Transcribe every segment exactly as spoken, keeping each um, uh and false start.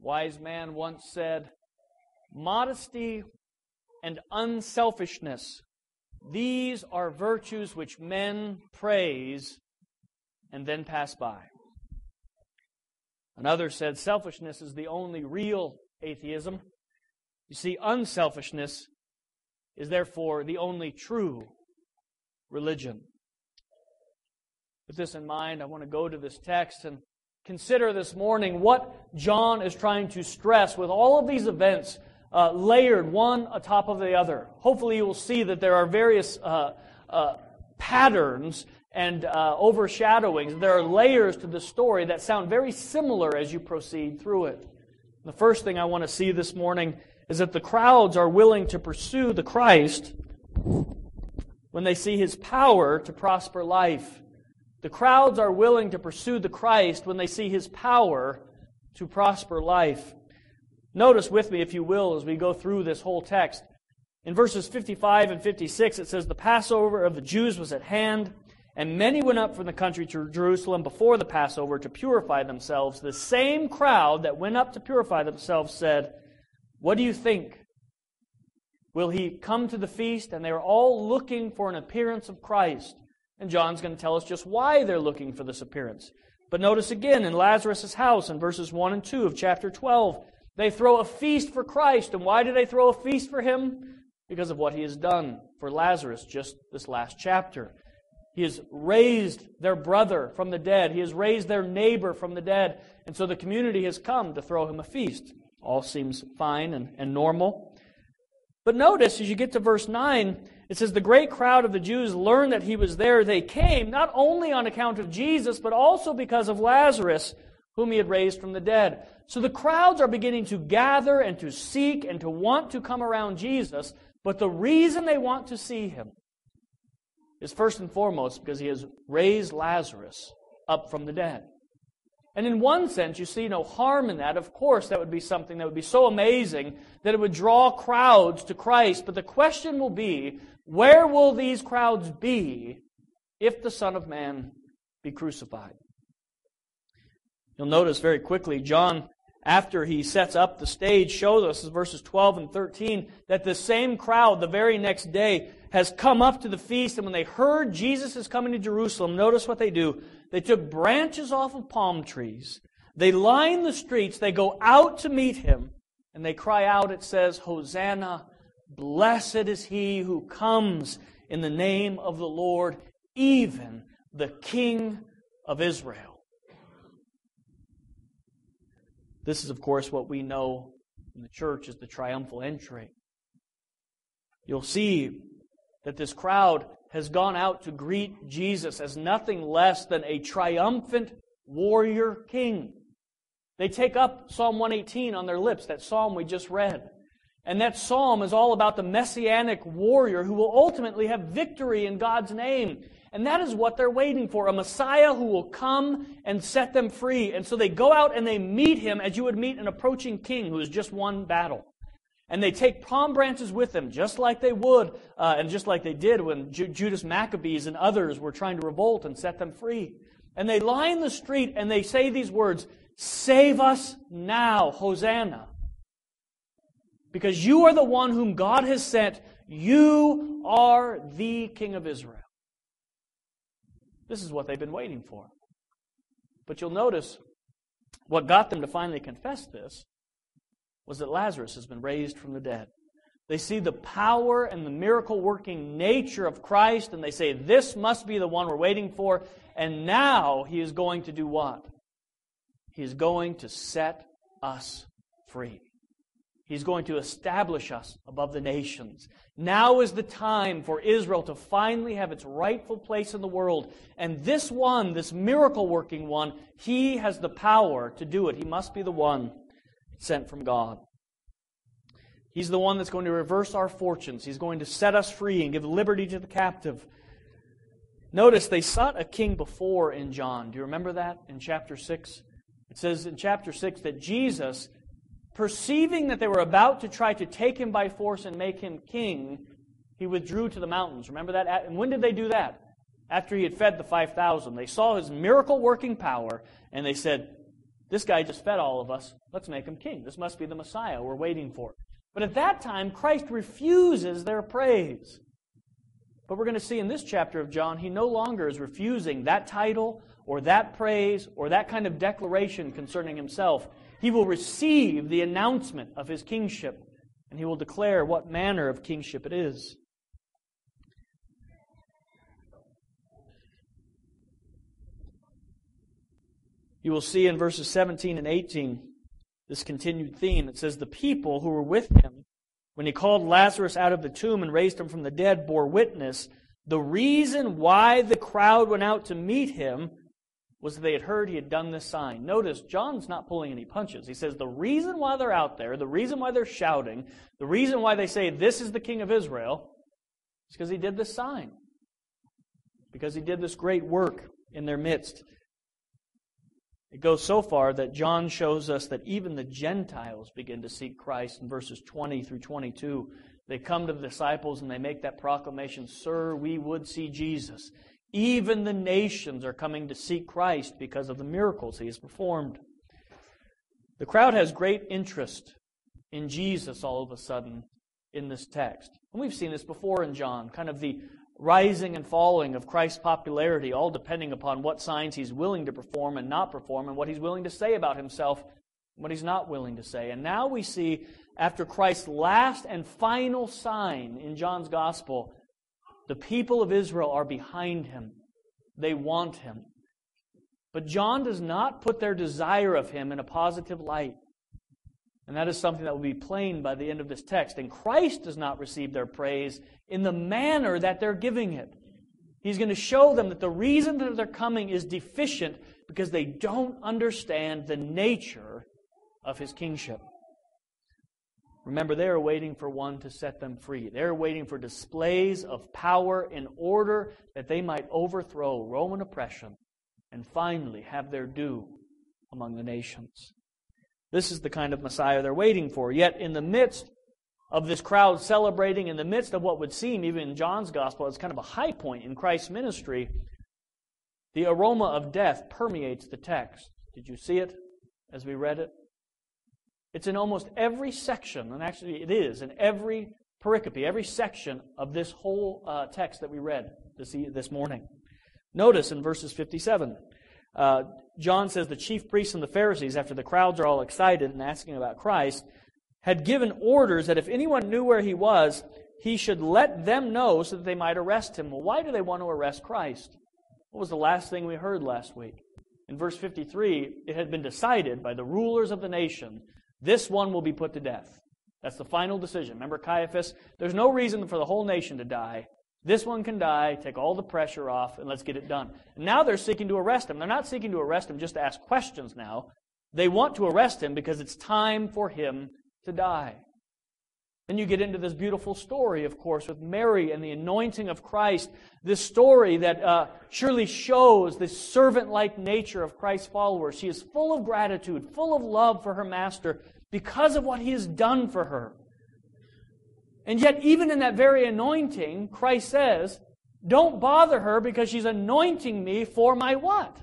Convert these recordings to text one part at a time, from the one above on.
wise man once said, "Modesty and unselfishness, these are virtues which men praise and then pass by." Another said, "Selfishness is the only real atheism." You see, unselfishness is therefore the only true religion. With this in mind, I want to go to this text and consider this morning what John is trying to stress with all of these events uh, layered one atop of the other. Hopefully you will see that there are various uh, uh, patterns and uh, overshadowings. There are layers to the story that sound very similar as you proceed through it. The first thing I want to see this morning is that the crowds are willing to pursue the Christ when they see His power to prosper life. The crowds are willing to pursue the Christ when they see His power to prosper life. Notice with me, if you will, as we go through this whole text. In verses fifty-five and fifty-six, it says, "The Passover of the Jews was at hand, and many went up from the country to Jerusalem before the Passover to purify themselves. The same crowd that went up to purify themselves said, 'What do you think? Will He come to the feast?' And they are all looking for an appearance of Christ." And John's going to tell us just why they're looking for this appearance. But notice again in Lazarus' house in verses one and two of chapter twelve, they throw a feast for Christ. And why do they throw a feast for Him? Because of what He has done for Lazarus just this last chapter. He has raised their brother from the dead. He has raised their neighbor from the dead. And so the community has come to throw Him a feast. All seems fine and, and normal. But notice, as you get to verse nine, it says, "The great crowd of the Jews learned that He was there. They came, not only on account of Jesus, but also because of Lazarus, whom He had raised from the dead." So the crowds are beginning to gather and to seek and to want to come around Jesus. But the reason they want to see Him is first and foremost because He has raised Lazarus up from the dead. And in one sense, you see no harm in that. Of course, that would be something that would be so amazing that it would draw crowds to Christ. But the question will be, where will these crowds be if the Son of Man be crucified? You'll notice very quickly, John, after he sets up the stage, shows us in verses twelve and thirteen that the same crowd the very next day has come up to the feast. And when they heard Jesus is coming to Jerusalem, notice what they do. They took branches off of palm trees. They line the streets. They go out to meet Him. And they cry out, it says, "Hosanna, blessed is He who comes in the name of the Lord, even the King of Israel." This is, of course, what we know in the church as the triumphal entry. You'll see that this crowd has gone out to greet Jesus as nothing less than a triumphant warrior king. They take up Psalm one eighteen on their lips, that psalm we just read. And that psalm is all about the messianic warrior who will ultimately have victory in God's name. And that is what they're waiting for, a Messiah who will come and set them free. And so they go out and they meet Him as you would meet an approaching king who has just won battle. And they take palm branches with them, just like they would, uh, and just like they did when Ju- Judas Maccabees and others were trying to revolt and set them free. And they lie in the street and they say these words, "Save us now, Hosanna. Because you are the one whom God has sent. You are the King of Israel." This is what they've been waiting for. But you'll notice what got them to finally confess this was that Lazarus has been raised from the dead. They see the power and the miracle-working nature of Christ, and they say, this must be the one we're waiting for. And now He is going to do what? He is going to set us free. He's going to establish us above the nations. Now is the time for Israel to finally have its rightful place in the world. And this one, this miracle-working one, He has the power to do it. He must be the one sent from God. He's the one that's going to reverse our fortunes. He's going to set us free and give liberty to the captive. Notice they sought a king before in John. Do you remember that in chapter six? It says in chapter six that Jesus, perceiving that they were about to try to take Him by force and make Him king, He withdrew to the mountains. Remember that? And when did they do that? After He had fed the five thousand. They saw His miracle-working power, and they said, This guy just fed all of us. Let's make him king. This must be the Messiah we're waiting for. But at that time, Christ refuses their praise. But we're going to see in this chapter of John, he no longer is refusing that title or that praise or that kind of declaration concerning himself. He will receive the announcement of his kingship, and he will declare what manner of kingship it is. You will see in verses seventeen and eighteen this continued theme. It says, the people who were with him when he called Lazarus out of the tomb and raised him from the dead bore witness. The reason why the crowd went out to meet him was that they had heard he had done this sign. Notice, John's not pulling any punches. He says the reason why they're out there, the reason why they're shouting, the reason why they say this is the King of Israel, is because he did this sign. Because he did this great work in their midst. It goes so far that John shows us that even the Gentiles begin to seek Christ in verses twenty through twenty-two. They come to the disciples and they make that proclamation, Sir, we would see Jesus. Even the nations are coming to seek Christ because of the miracles he has performed. The crowd has great interest in Jesus all of a sudden in this text. And we've seen this before in John, kind of the rising and falling of Christ's popularity, all depending upon what signs he's willing to perform and not perform, and what he's willing to say about himself and what he's not willing to say. And now we see, after Christ's last and final sign in John's Gospel, the people of Israel are behind him. They want him. But John does not put their desire of him in a positive light. And that is something that will be plain by the end of this text. And Christ does not receive their praise in the manner that they're giving it. He's going to show them that the reason that they're coming is deficient because they don't understand the nature of his kingship. Remember, they are waiting for one to set them free. They're waiting for displays of power in order that they might overthrow Roman oppression and finally have their due among the nations. This is the kind of Messiah they're waiting for. Yet in the midst of this crowd celebrating, in the midst of what would seem, even in John's Gospel, as kind of a high point in Christ's ministry, the aroma of death permeates the text. Did you see it as we read it? It's in almost every section, and actually it is, in every pericope, every section of this whole uh, text that we read this, this morning. Notice in verses fifty-seven, uh, John says the chief priests and the Pharisees, after the crowds are all excited and asking about Christ, had given orders that if anyone knew where he was, he should let them know so that they might arrest him. Well, why do they want to arrest Christ? What was the last thing we heard last week? In verse fifty-three, it had been decided by the rulers of the nation, this one will be put to death. That's the final decision. Remember Caiaphas? There's no reason for the whole nation to die. This one can die, take all the pressure off, and let's get it done. And now they're seeking to arrest him. They're not seeking to arrest him just to ask questions now. They want to arrest him because it's time for him to die. Then you get into this beautiful story, of course, with Mary and the anointing of Christ. This story that uh, surely shows the servant-like nature of Christ's followers. She is full of gratitude, full of love for her master because of what he has done for her. And yet, even in that very anointing, Christ says, don't bother her because she's anointing me for my what?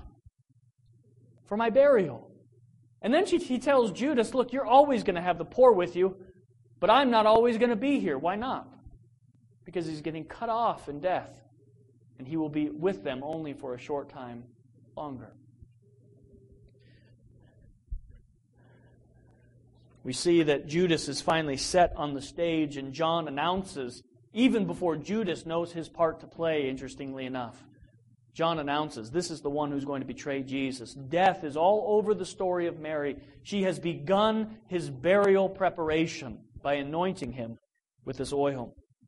For my burial. And then she, he tells Judas, look, you're always going to have the poor with you, but I'm not always going to be here. Why not? Because he's getting cut off in death, and he will be with them only for a short time longer. We see that Judas is finally set on the stage, and John announces, even before Judas knows his part to play, interestingly enough, John announces, this is the one who's going to betray Jesus. Death is all over the story of Mary. She has begun his burial preparation by anointing him with this oil.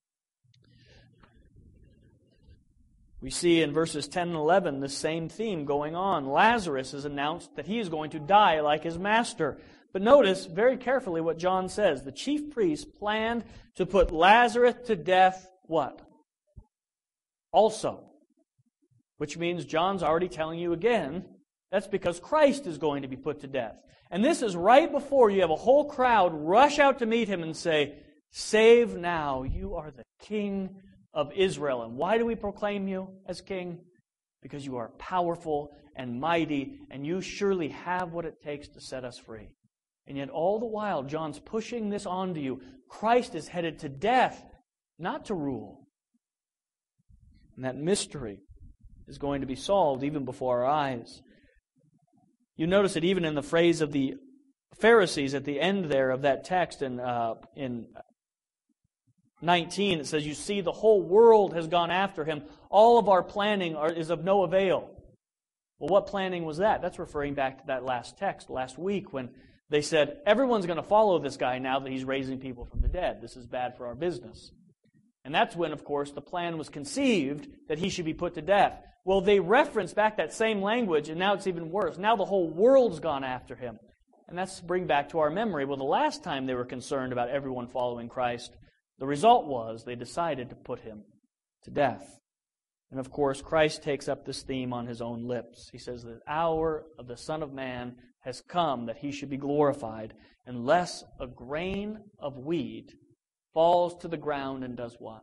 We see in verses ten and eleven the same theme going on. Lazarus is announced that he is going to die like his master. But notice very carefully what John says. The chief priests planned to put Lazarus to death, what? Also. Which means John's already telling you again, that's because Christ is going to be put to death. And this is right before you have a whole crowd rush out to meet him and say, save now, you are the King of Israel. And why do we proclaim you as king? because you are powerful and mighty, and you surely have what it takes to set us free. And yet all the while, John's pushing this onto you. Christ is headed to death, not to rule. And that mystery is going to be solved even before our eyes. You notice it even in the phrase of the Pharisees at the end there of that text in, uh, in nineteen. It says, you see, the whole world has gone after him. All of our planning are, is of no avail. Well, what planning was that? That's referring back to that last text last week when they said, everyone's going to follow this guy now that he's raising people from the dead. This is bad for our business. And that's when, of course, the plan was conceived that he should be put to death. Well, they reference back that same language, and now it's even worse. Now the whole world's gone after him. And that's to bring back to our memory. Well, the last time they were concerned about everyone following Christ, the result was they decided to put him to death. And of course, Christ takes up this theme on his own lips. He says, the hour of the Son of Man has come that he should be glorified, unless a grain of wheat falls to the ground and does what?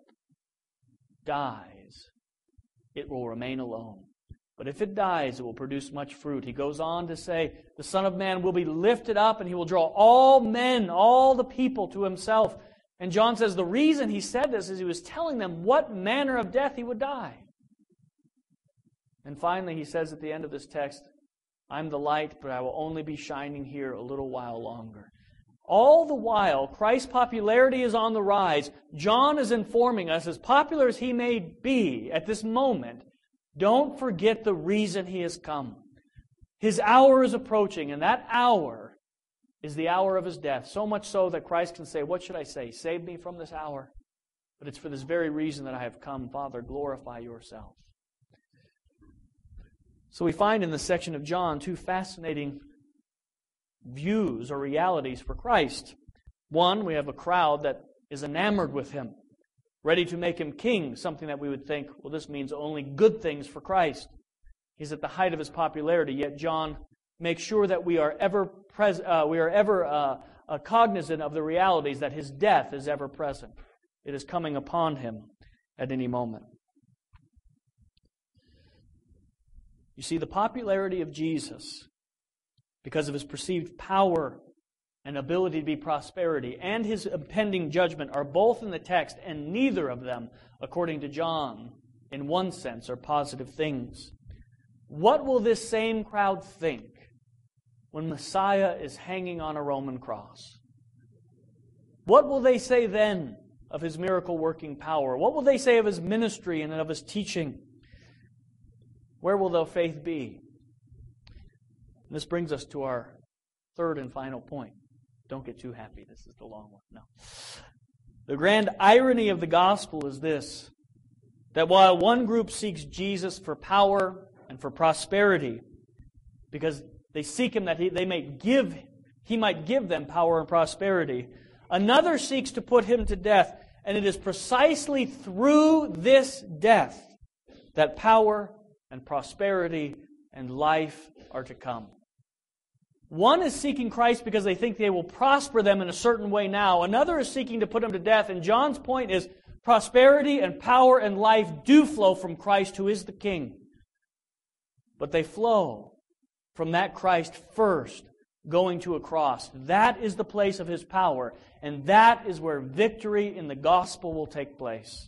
Dies. It will remain alone. But if it dies, it will produce much fruit. He goes on to say, the Son of Man will be lifted up and he will draw all men, all the people to himself. And John says the reason he said this is he was telling them what manner of death he would die. And finally, he says at the end of this text, I'm the light, but I will only be shining here a little while longer. All the while, Christ's popularity is on the rise. John is informing us, as popular as he may be at this moment, don't forget the reason he has come. His hour is approaching, and that hour is the hour of his death. So much so that Christ can say, what should I say? Save me from this hour. But it's for this very reason that I have come. Father, glorify yourself. So we find in this section of John two fascinating views or realities for Christ. One, we have a crowd that is enamored with him, ready to make him king, something that we would think, well, this means only good things for Christ. He's at the height of his popularity, yet John makes sure that we are ever pres- uh, we are ever uh, uh, cognizant of the realities that his death is ever present. It is coming upon him at any moment. You see, the popularity of Jesus, because of his perceived power and ability to be prosperity, and his impending judgment are both in the text, and neither of them, according to John, in one sense, are positive things. What will this same crowd think when Messiah is hanging on a Roman cross? What will they say then of his miracle-working power? What will they say of his ministry and of his teaching? Where will their faith be? And this brings us to our third and final point. Don't get too happy. This is the long one. No. The grand irony of the gospel is this, that while one group seeks Jesus for power and for prosperity, because they seek him that he, they may give, he might give them power and prosperity, another seeks to put him to death. And it is precisely through this death that power and prosperity and life are to come. One is seeking Christ because they think they will prosper them in a certain way now. Another is seeking to put him to death. And John's point is prosperity and power and life do flow from Christ, who is the King. But they flow from that Christ first, going to a cross. That is the place of his power. And that is where victory in the gospel will take place.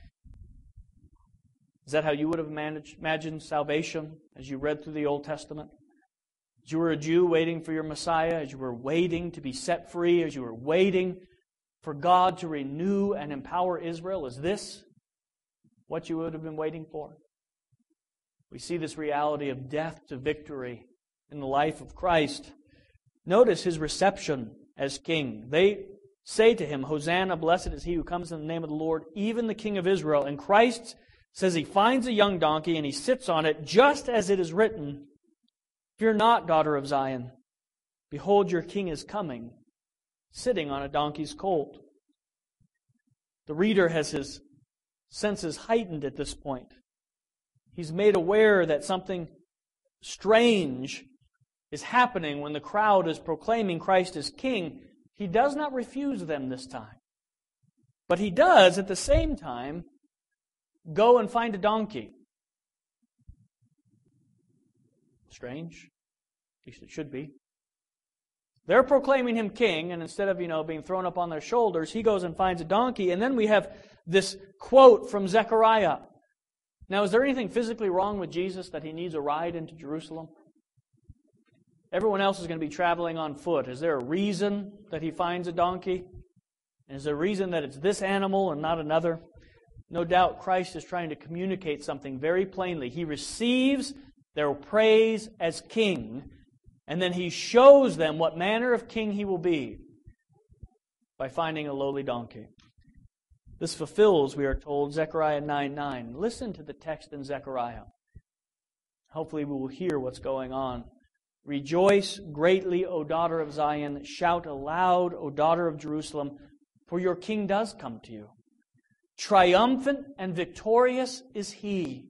Is that how you would have managed, imagined salvation as you read through the Old Testament? As you were a Jew waiting for your Messiah, as you were waiting to be set free, as you were waiting for God to renew and empower Israel, is this what you would have been waiting for? We see this reality of death to victory in the life of Christ. Notice his reception as king. They say to him, Hosanna, blessed is he who comes in the name of the Lord, even the King of Israel. And Christ says he finds a young donkey and he sits on it, just as it is written, Fear not, daughter of Zion. Behold, your king is coming, sitting on a donkey's colt. The reader has his senses heightened at this point. He's made aware that something strange is happening when the crowd is proclaiming Christ as king. He does not refuse them this time. But he does, at the same time, go and find a donkey. Strange. At least it should be. They're proclaiming him king, and instead of, you know, being thrown up on their shoulders, he goes and finds a donkey. And then we have this quote from Zechariah. Now, is there anything physically wrong with Jesus that he needs a ride into Jerusalem? Everyone else is going to be traveling on foot. Is there a reason that he finds a donkey? And is there a reason that it's this animal and not another? No doubt Christ is trying to communicate something very plainly. He receives their praise as king, and then he shows them what manner of king he will be by finding a lowly donkey. This fulfills, we are told, Zechariah nine nine. Listen to the text in Zechariah. Hopefully we will hear what's going on. Rejoice greatly, O daughter of Zion. Shout aloud, O daughter of Jerusalem, for your king does come to you. Triumphant and victorious is he,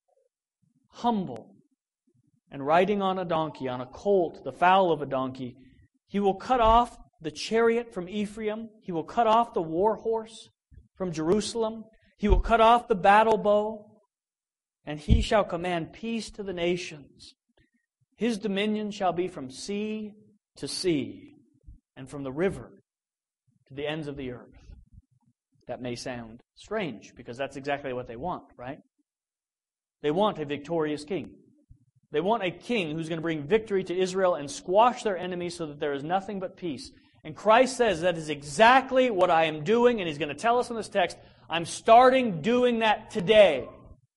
humble, and riding on a donkey, on a colt, the foal of a donkey. He will cut off the chariot from Ephraim. He will cut off the war horse from Jerusalem. He will cut off the battle bow, and he shall command peace to the nations. His dominion shall be from sea to sea, and from the river to the ends of the earth. That may sound strange, because that's exactly what they want, right? They want a victorious king. They want a king who's going to bring victory to Israel and squash their enemies so that there is nothing but peace. And Christ says that is exactly what I am doing, and He's going to tell us in this text, I'm starting doing that today.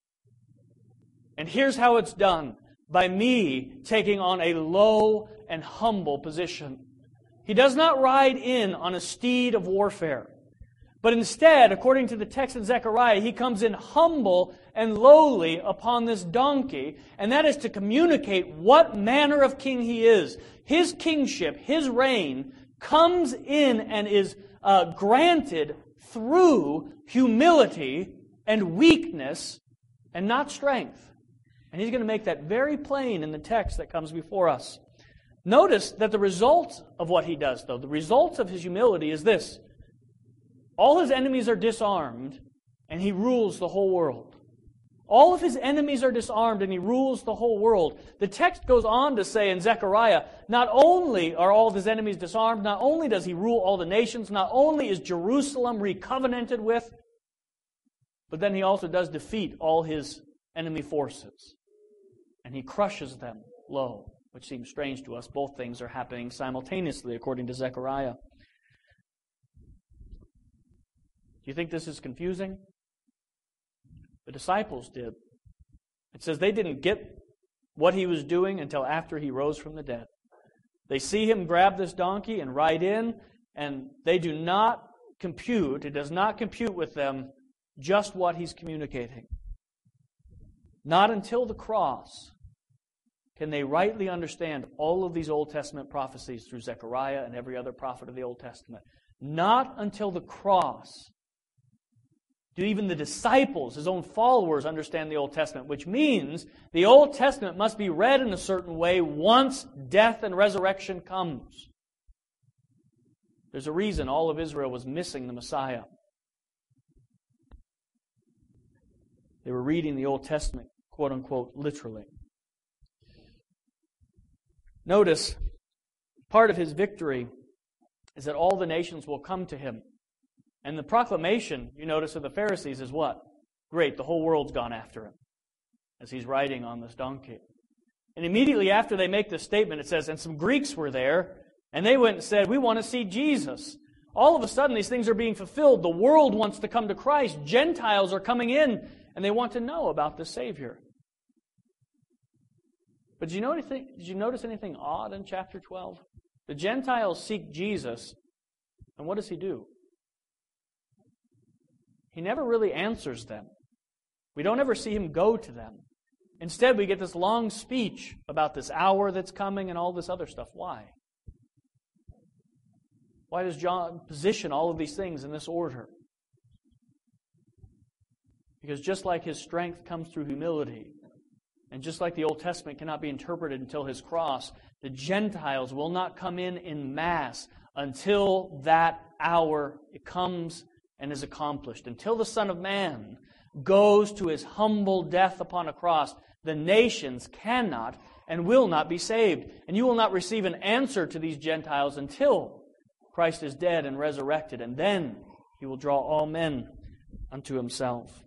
And here's how it's done. By me taking on a low and humble position. He does not ride in on a steed of warfare. But instead, according to the text in Zechariah, He comes in humble and lowly upon this donkey, and that is to communicate what manner of king He is. His kingship, His reign, comes in and is uh, granted through humility and weakness and not strength. And He's going to make that very plain in the text that comes before us. Notice that the result of what He does, though, the result of His humility is this. All His enemies are disarmed, and He rules the whole world. All of His enemies are disarmed, and He rules the whole world. The text goes on to say in Zechariah, not only are all of His enemies disarmed, not only does He rule all the nations, not only is Jerusalem recovenanted with, but then He also does defeat all His enemy forces. And He crushes them low, which seems strange to us. Both things are happening simultaneously, according to Zechariah. Do you think this is confusing? The disciples did. It says they didn't get what He was doing until after He rose from the dead. They see Him grab this donkey and ride in, and they do not compute, it does not compute with them just what He's communicating. Not until the cross can they rightly understand all of these Old Testament prophecies through Zechariah and every other prophet of the Old Testament. Not until the cross do even the disciples, His own followers, understand the Old Testament, which means the Old Testament must be read in a certain way once death and resurrection comes. There's a reason all of Israel was missing the Messiah. They were reading the Old Testament, quote unquote, literally. Notice, part of His victory is that all the nations will come to Him. And the proclamation, you notice, of the Pharisees is what? Great, the whole world's gone after Him as He's riding on this donkey. And immediately after they make this statement, it says, and some Greeks were there, and they went and said, we want to see Jesus. All of a sudden, these things are being fulfilled. The world wants to come to Christ. Gentiles are coming in, and they want to know about the Savior. But did you, know anything, did you notice anything odd in chapter twelve? The Gentiles seek Jesus, and what does He do? He never really answers them. We don't ever see Him go to them. Instead, we get this long speech about this hour that's coming and all this other stuff. Why? Why does John position all of these things in this order? Because just like His strength comes through humility, and just like the Old Testament cannot be interpreted until His cross, the Gentiles will not come in in mass until that hour comes and is accomplished. Until the Son of Man goes to His humble death upon a cross, the nations cannot and will not be saved. And you will not receive an answer to these Gentiles until Christ is dead and resurrected, and then He will draw all men unto Himself.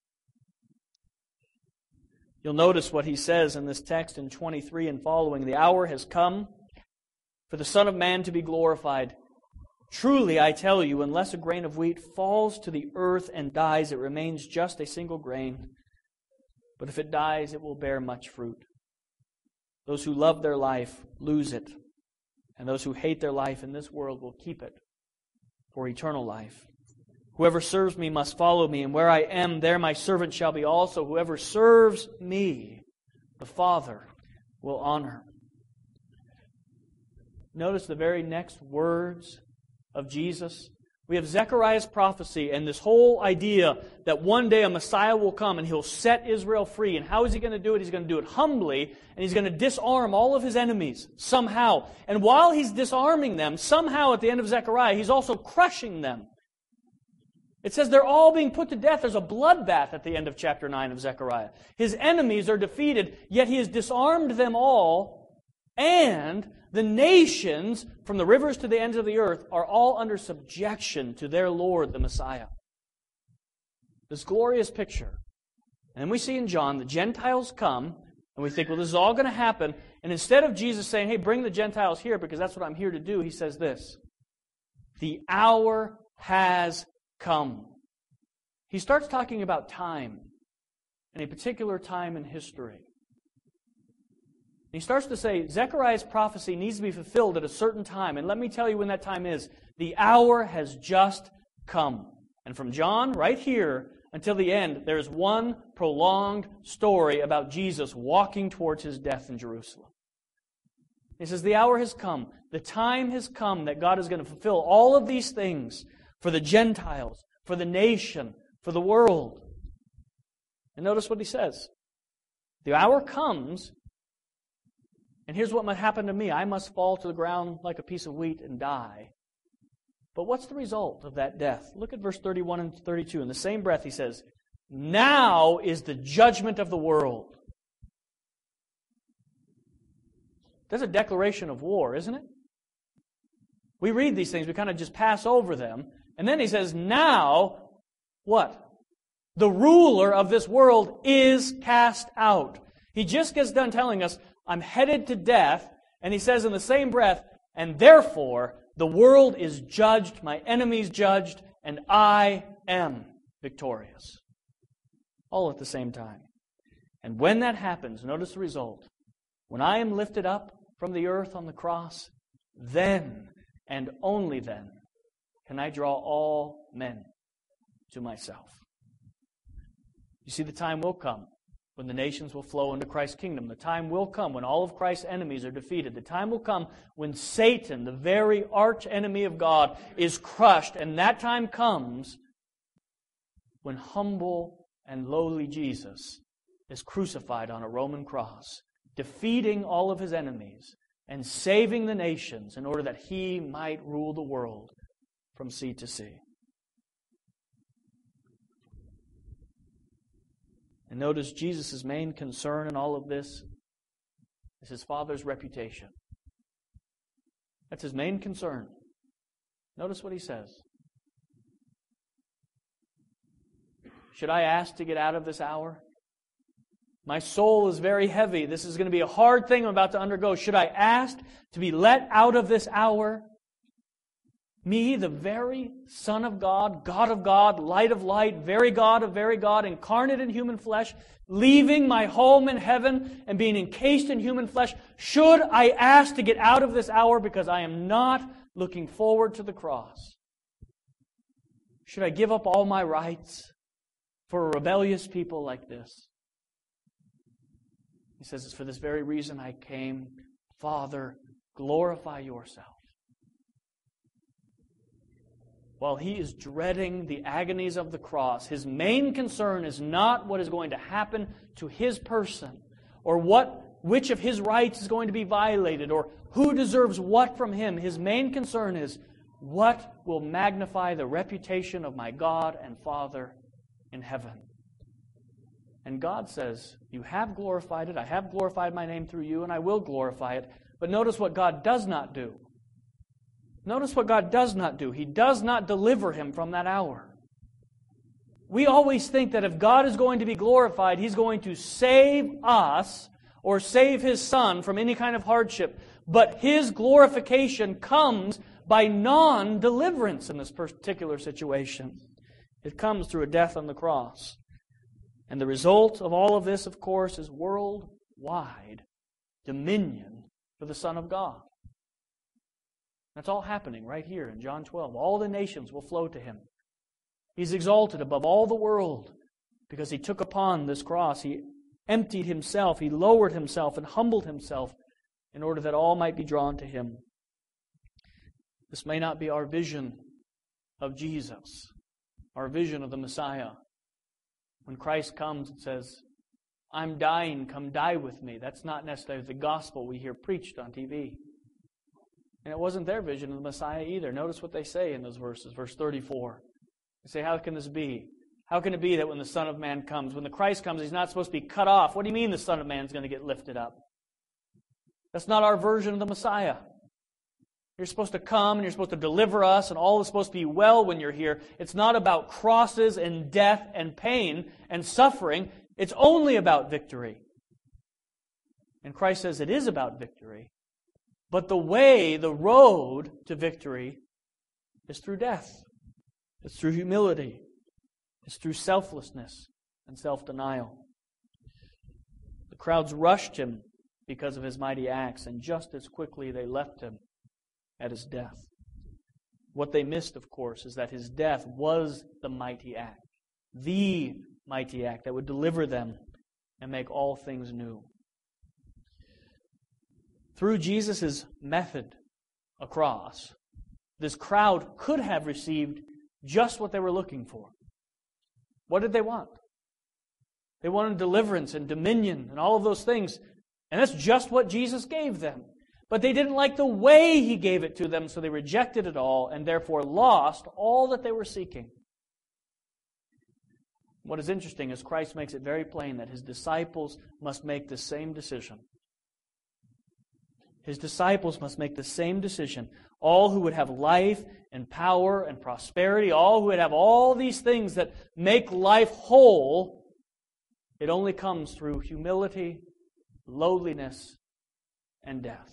You'll notice what He says in this text in twenty-three and following. The hour has come for the Son of Man to be glorified. Truly, I tell you, unless a grain of wheat falls to the earth and dies, it remains just a single grain. But if it dies, it will bear much fruit. Those who love their life lose it, and those who hate their life in this world will keep it for eternal life. Whoever serves me must follow me, and where I am, there my servant shall be also. Whoever serves me, the Father will honor. Notice the very next words of Jesus. We have Zechariah's prophecy and this whole idea that one day a Messiah will come and He'll set Israel free. And how is He going to do it? He's going to do it humbly, and He's going to disarm all of His enemies somehow. And while He's disarming them, somehow at the end of Zechariah, He's also crushing them. It says they're all being put to death. There's a bloodbath at the end of chapter nine of Zechariah. His enemies are defeated, yet He has disarmed them all, and the nations, from the rivers to the ends of the earth, are all under subjection to their Lord, the Messiah. This glorious picture. And then we see in John, the Gentiles come, and we think, well, this is all going to happen. And instead of Jesus saying, hey, bring the Gentiles here because that's what I'm here to do, He says this: the hour has come. He starts talking about time, and a particular time in history. He starts to say, Zechariah's prophecy needs to be fulfilled at a certain time. And let me tell you when that time is. The hour has just come. And from John, right here, until the end, there's one prolonged story about Jesus walking towards His death in Jerusalem. He says, the hour has come. The time has come that God is going to fulfill all of these things for the Gentiles, for the nation, for the world. And notice what He says. The hour comes, and here's what might happen to me. I must fall to the ground like a piece of wheat and die. But what's the result of that death? Look at verse thirty-one and thirty-two. In the same breath He says, now is the judgment of the world. That's a declaration of war, isn't it? We read these things, we kind of just pass over them. And then He says, now, what? The ruler of this world is cast out. He just gets done telling us, I'm headed to death, and He says in the same breath, and therefore the world is judged, my enemies judged, and I am victorious. All at the same time. And when that happens, notice the result. When I am lifted up from the earth on the cross, then and only then can I draw all men to myself. You see, the time will come when the nations will flow into Christ's kingdom. The time will come when all of Christ's enemies are defeated. The time will come when Satan, the very arch enemy of God, is crushed. And that time comes when humble and lowly Jesus is crucified on a Roman cross, defeating all of His enemies and saving the nations in order that He might rule the world from sea to sea. And notice Jesus' main concern in all of this is His Father's reputation. That's His main concern. Notice what He says. Should I ask to get out of this hour? My soul is very heavy. This is going to be a hard thing I'm about to undergo. Should I ask to be let out of this hour? Me, the very Son of God, God of God, light of light, very God of very God, incarnate in human flesh, leaving my home in heaven and being encased in human flesh, should I ask to get out of this hour because I am not looking forward to the cross? Should I give up all my rights for a rebellious people like this? He says, it's for this very reason I came. Father, glorify yourself. While He is dreading the agonies of the cross, His main concern is not what is going to happen to His person, or what, which of His rights is going to be violated, or who deserves what from Him. His main concern is, what will magnify the reputation of my God and Father in heaven? And God says, you have glorified it. I have glorified my name through you, and I will glorify it. But notice what God does not do. Notice what God does not do. He does not deliver him from that hour. We always think that if God is going to be glorified, He's going to save us or save His Son from any kind of hardship. But His glorification comes by non-deliverance in this particular situation. It comes through a death on the cross. And the result of all of this, of course, is worldwide dominion for the Son of God. That's all happening right here in John twelve. All the nations will flow to Him. He's exalted above all the world because He took upon this cross. He emptied Himself. He lowered Himself and humbled Himself in order that all might be drawn to Him. This may not be our vision of Jesus, our vision of the Messiah. When Christ comes and says, I'm dying, come die with me. That's not necessarily the gospel we hear preached on T V. And it wasn't their vision of the Messiah either. Notice what they say in those verses, verse thirty-four. They say, how can this be? How can it be that when the Son of Man comes, when the Christ comes, He's not supposed to be cut off? What do you mean the Son of Man is going to get lifted up? That's not our version of the Messiah. You're supposed to come and you're supposed to deliver us and all is supposed to be well when you're here. It's not about crosses and death and pain and suffering. It's only about victory. And Christ says it is about victory. But the way, the road to victory is through death. It's through humility. It's through selflessness and self-denial. The crowds rushed Him because of His mighty acts, and just as quickly they left Him at His death. What they missed, of course, is that His death was the mighty act. The mighty act that would deliver them and make all things new. Through Jesus' method across, this crowd could have received just what they were looking for. What did they want? They wanted deliverance and dominion and all of those things. And that's just what Jesus gave them. But they didn't like the way He gave it to them, so they rejected it all and therefore lost all that they were seeking. What is interesting is Christ makes it very plain that His disciples must make the same decision. His disciples must make the same decision. All who would have life and power and prosperity, all who would have all these things that make life whole, it only comes through humility, lowliness, and death.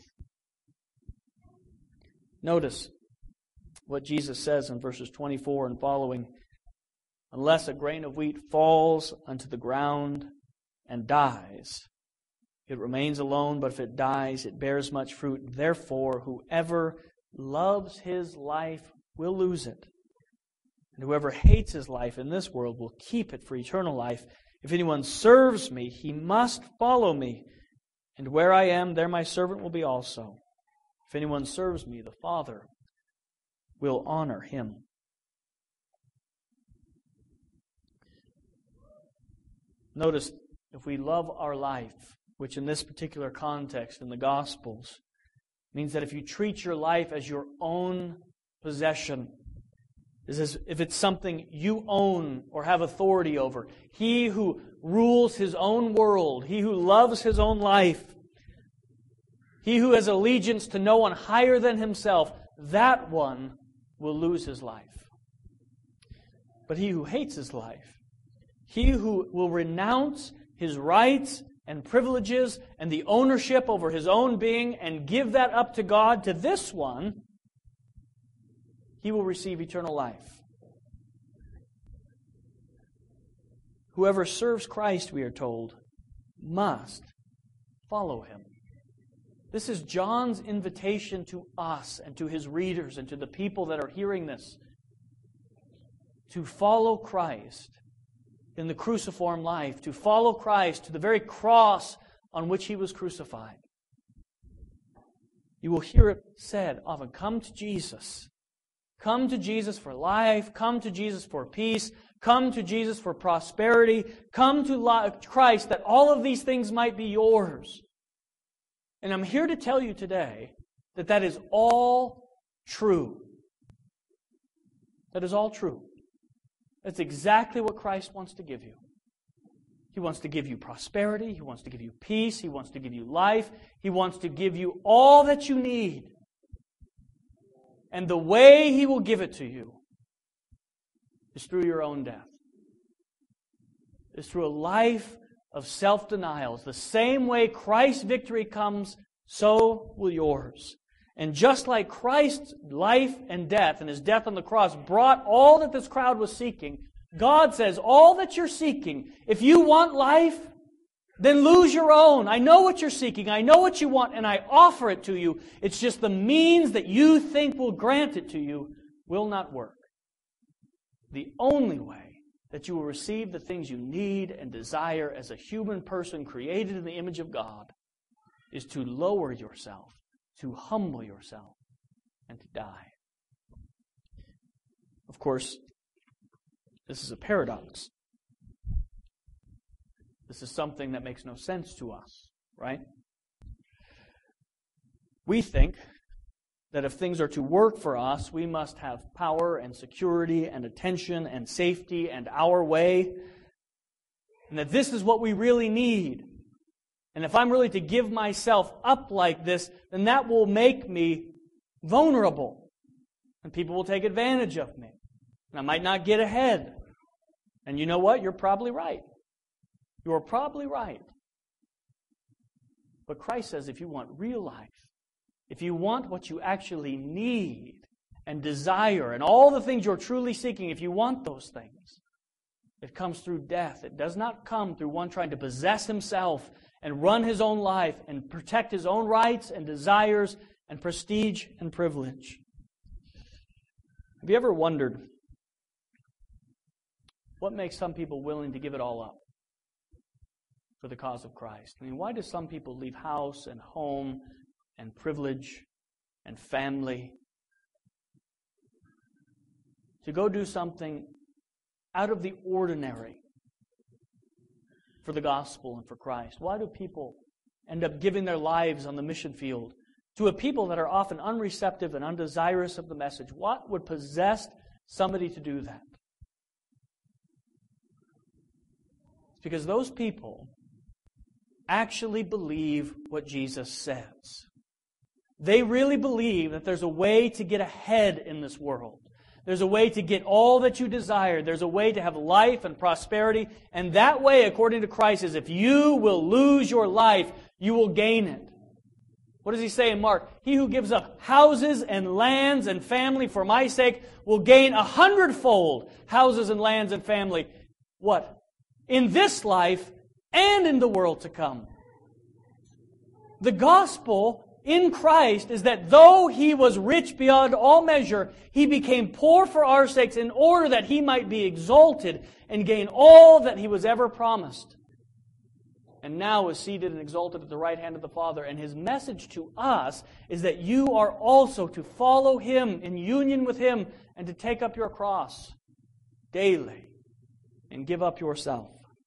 Notice what Jesus says in verses twenty-four and following. Unless a grain of wheat falls unto the ground and dies, it remains alone, but if it dies, it bears much fruit. Therefore, whoever loves his life will lose it. And whoever hates his life in this world will keep it for eternal life. If anyone serves me, he must follow me. And where I am, there my servant will be also. If anyone serves me, the Father will honor him. Notice, if we love our life, which in this particular context in the Gospels means that if you treat your life as your own possession, is as if it's something you own or have authority over. He who rules his own world, he who loves his own life, he who has allegiance to no one higher than himself, that one will lose his life. But he who hates his life, he who will renounce his rights and privileges and the ownership over his own being and give that up to God, to this one, he will receive eternal life. Whoever serves Christ, we are told, must follow Him. This is John's invitation to us and to his readers and to the people that are hearing this. To follow Christ in the cruciform life, to follow Christ to the very cross on which He was crucified. You will hear it said often, come to Jesus. Come to Jesus for life. Come to Jesus for peace. Come to Jesus for prosperity. Come to Christ that all of these things might be yours. And I'm here to tell you today that that is all true. That is all true. That's exactly what Christ wants to give you. He wants to give you prosperity. He wants to give you peace. He wants to give you life. He wants to give you all that you need. And the way He will give it to you is through your own death. Is through a life of self-denials. The same way Christ's victory comes, so will yours. And just like Christ's life and death and His death on the cross brought all that this crowd was seeking, God says, all that you're seeking, if you want life, then lose your own. I know what you're seeking. I know what you want, and I offer it to you. It's just the means that you think will grant it to you will not work. The only way that you will receive the things you need and desire as a human person created in the image of God is to lower yourself, to humble yourself, and to die. Of course, this is a paradox. This is something that makes no sense to us, right? We think that if things are to work for us, we must have power and security and attention and safety and our way, and that this is what we really need. And if I'm really to give myself up like this, then that will make me vulnerable, and people will take advantage of me. And I might not get ahead. And you know what? You're probably right. You're probably right. But Christ says if you want real life, if you want what you actually need and desire and all the things you're truly seeking, if you want those things, it comes through death. It does not come through one trying to possess himself and run his own life and protect his own rights and desires and prestige and privilege. Have you ever wondered what makes some people willing to give it all up for the cause of Christ? I mean, why do some people leave house and home and privilege and family to go do something out of the ordinary for the gospel and for Christ? Why do people end up giving their lives on the mission field to a people that are often unreceptive and undesirous of the message? What would possess somebody to do that? It's because those people actually believe what Jesus says. They really believe that there's a way to get ahead in this world. There's a way to get all that you desire. There's a way to have life and prosperity. And that way, according to Christ, is if you will lose your life, you will gain it. What does He say in Mark? He who gives up houses and lands and family for my sake will gain a hundredfold houses and lands and family. What? In this life and in the world to come. The gospel in Christ is that though He was rich beyond all measure, He became poor for our sakes in order that He might be exalted and gain all that He was ever promised. And now is seated and exalted at the right hand of the Father. And His message to us is that you are also to follow Him in union with Him and to take up your cross daily and give up yourself.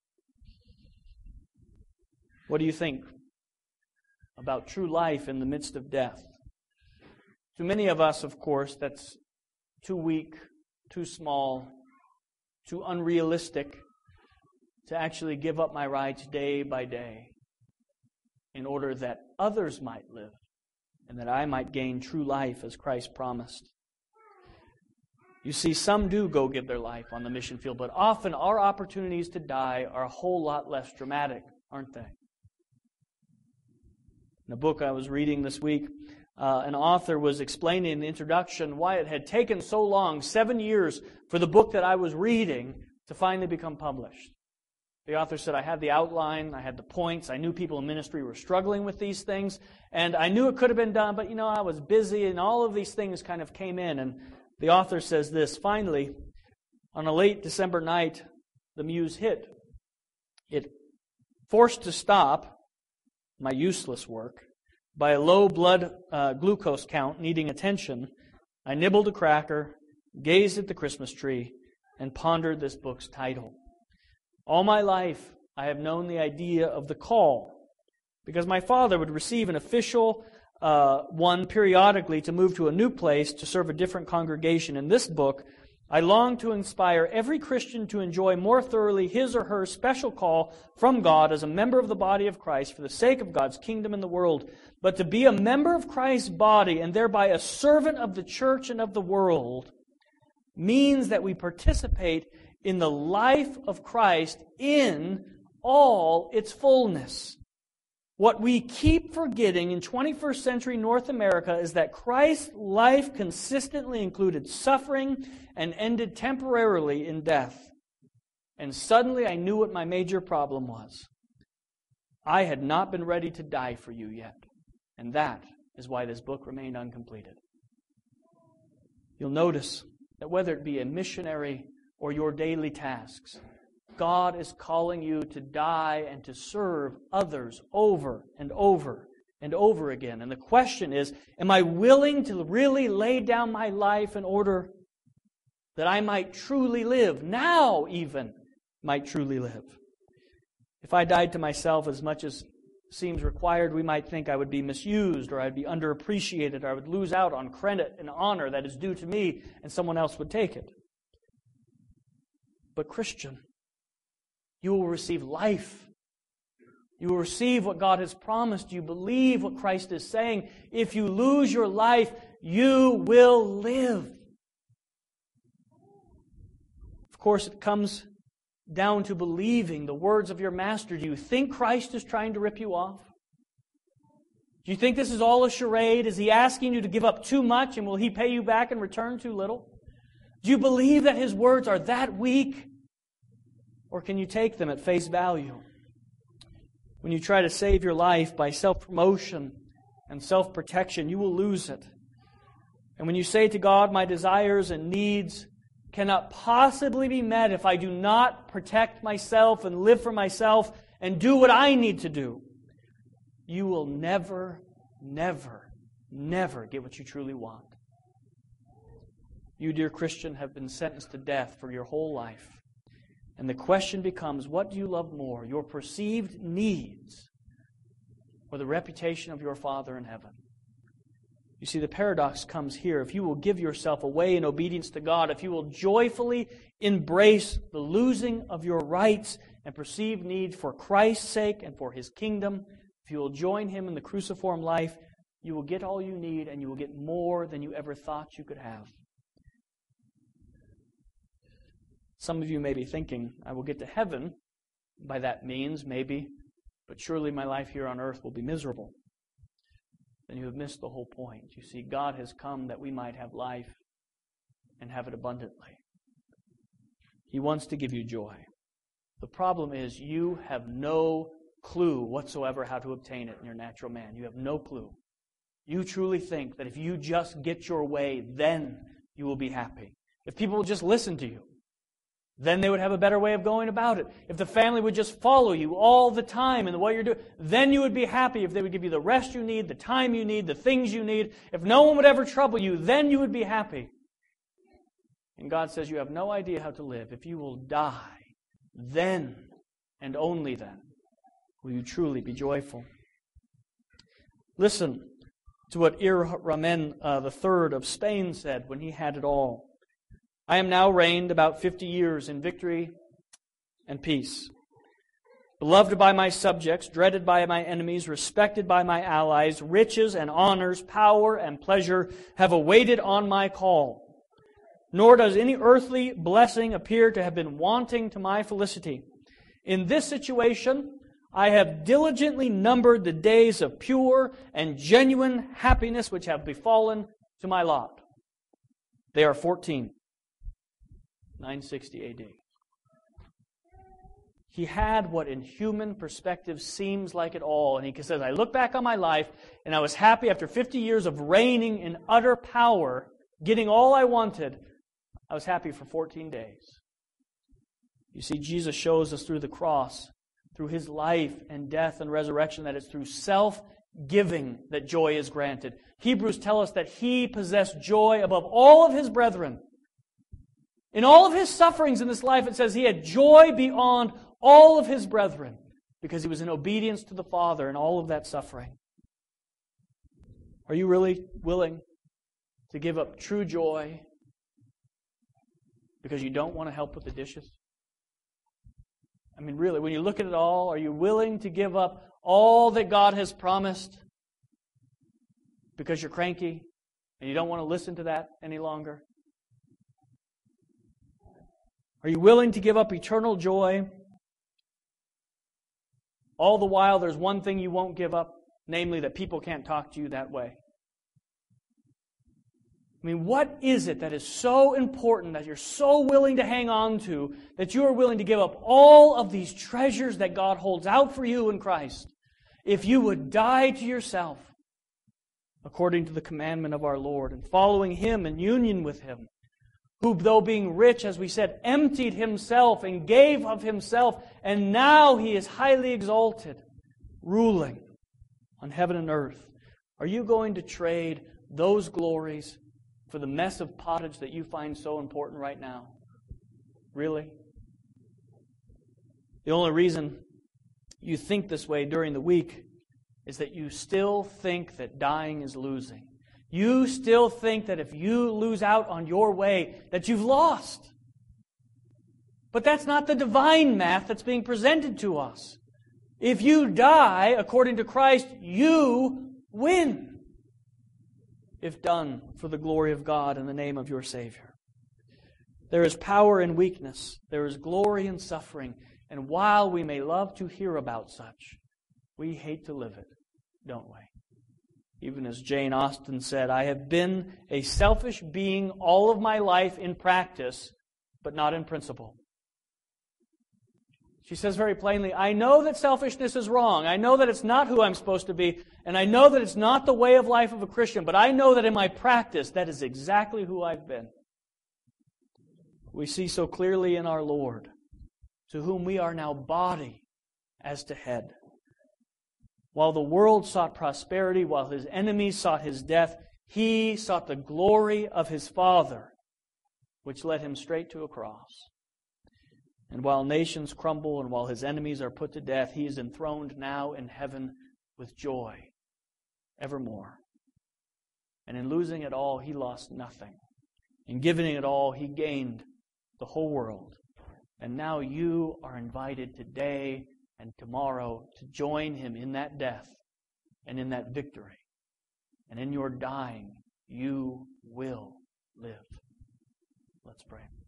What do you think about true life in the midst of death? To many of us, of course, that's too weak, too small, too unrealistic to actually give up my rights day by day in order that others might live and that I might gain true life as Christ promised. You see, some do go give their life on the mission field, but often our opportunities to die are a whole lot less dramatic, aren't they? In a book I was reading this week, uh, an author was explaining in the introduction why it had taken so long, seven years, for the book that I was reading to finally become published. The author said, I had the outline, I had the points, I knew people in ministry were struggling with these things, and I knew it could have been done, but you know, I was busy, and all of these things kind of came in. And the author says this, finally, on a late December night, the muse hit. It forced to stop my useless work. By a low blood uh, glucose count needing attention, I nibbled a cracker, gazed at the Christmas tree, and pondered this book's title. All my life, I have known the idea of the call, because my father would receive an official uh, one periodically to move to a new place to serve a different congregation. And this book I long to inspire every Christian to enjoy more thoroughly his or her special call from God as a member of the body of Christ for the sake of God's kingdom in the world. But to be a member of Christ's body and thereby a servant of the church and of the world means that we participate in the life of Christ in all its fullness. What we keep forgetting in twenty-first century North America is that Christ's life consistently included suffering and ended temporarily in death. And suddenly I knew what my major problem was. I had not been ready to die for you yet. And that is why this book remained uncompleted. You'll notice that whether it be a missionary or your daily tasks, God is calling you to die and to serve others over and over and over again. And the question is, am I willing to really lay down my life in order that I might truly live, now even might truly live? If I died to myself as much as seems required, we might think I would be misused, or I'd be underappreciated, or I would lose out on credit and honor that is due to me, and someone else would take it. But Christian, you will receive life. You will receive what God has promised you. Believe what Christ is saying. If you lose your life, you will live. Of course, it comes down to believing the words of your Master. Do you think Christ is trying to rip you off? Do you think this is all a charade? Is He asking you to give up too much, and will He pay you back in return too little? Do you believe that His words are that weak? Or can you take them at face value? When you try to save your life by self-promotion and self-protection, you will lose it. And when you say to God, my desires and needs cannot possibly be met if I do not protect myself and live for myself and do what I need to do, you will never, never, never get what you truly want. You, dear Christian, have been sentenced to death for your whole life. And the question becomes, what do you love more, your perceived needs or the reputation of your Father in heaven? You see, the paradox comes here. If you will give yourself away in obedience to God, if you will joyfully embrace the losing of your rights and perceived needs for Christ's sake and for His kingdom, if you will join Him in the cruciform life, you will get all you need, and you will get more than you ever thought you could have. Some of you may be thinking, I will get to heaven by that means, maybe, but surely my life here on earth will be miserable. Then you have missed the whole point. You see, God has come that we might have life and have it abundantly. He wants to give you joy. The problem is you have no clue whatsoever how to obtain it in your natural man. You have no clue. You truly think that if you just get your way, then you will be happy. If people will just listen to you, then they would have a better way of going about it. If the family would just follow you all the time in what you're doing, then you would be happy. If they would give you the rest you need, the time you need, the things you need, if no one would ever trouble you, then you would be happy. And God says you have no idea how to live. If you will die, then and only then will you truly be joyful. Listen to what Ir Ramen uh, the Third of Spain said when he had it all. I am now reigned about fifty years in victory and peace. Beloved by my subjects, dreaded by my enemies, respected by my allies, riches and honors, power and pleasure have awaited on my call. Nor does any earthly blessing appear to have been wanting to my felicity. In this situation, I have diligently numbered the days of pure and genuine happiness which have befallen to my lot. They are fourteen. nine sixty A D. He had what in human perspective seems like it all. And he says, I look back on my life and I was happy after fifty years of reigning in utter power, getting all I wanted. I was happy for fourteen days. You see, Jesus shows us through the cross, through His life and death and resurrection, that it's through self-giving that joy is granted. Hebrews tell us that He possessed joy above all of His brethren. In all of His sufferings in this life, it says He had joy beyond all of His brethren because He was in obedience to the Father in all of that suffering. Are you really willing to give up true joy because you don't want to help with the dishes? I mean, really, when you look at it all, are you willing to give up all that God has promised because you're cranky and you don't want to listen to that any longer? Are you willing to give up eternal joy? All the while, there's one thing you won't give up, namely that people can't talk to you that way. I mean, what is it that is so important, that you're so willing to hang on to, that you are willing to give up all of these treasures that God holds out for you in Christ, if you would die to yourself, according to the commandment of our Lord, and following Him in union with Him, who, though being rich, as we said, emptied Himself and gave of Himself, and now He is highly exalted, ruling on heaven and earth. Are you going to trade those glories for the mess of pottage that you find so important right now? Really? The only reason you think this way during the week is that you still think that dying is losing. You still think that if you lose out on your way, that you've lost. But that's not the divine math that's being presented to us. If you die according to Christ, you win, if done for the glory of God in the name of your Savior. There is power in weakness. There is glory in suffering. And while we may love to hear about such, we hate to live it, don't we? Even as Jane Austen said, I have been a selfish being all of my life in practice, but not in principle. She says very plainly, I know that selfishness is wrong. I know that it's not who I'm supposed to be. And I know that it's not the way of life of a Christian. But I know that in my practice, that is exactly who I've been. We see so clearly in our Lord, to whom we are now body as to head. While the world sought prosperity, while His enemies sought His death, He sought the glory of His Father, which led Him straight to a cross. And while nations crumble and while His enemies are put to death, He is enthroned now in heaven with joy evermore. And in losing it all, He lost nothing. In giving it all, He gained the whole world. And now you are invited today and tomorrow to join Him in that death and in that victory. And in your dying, you will live. Let's pray.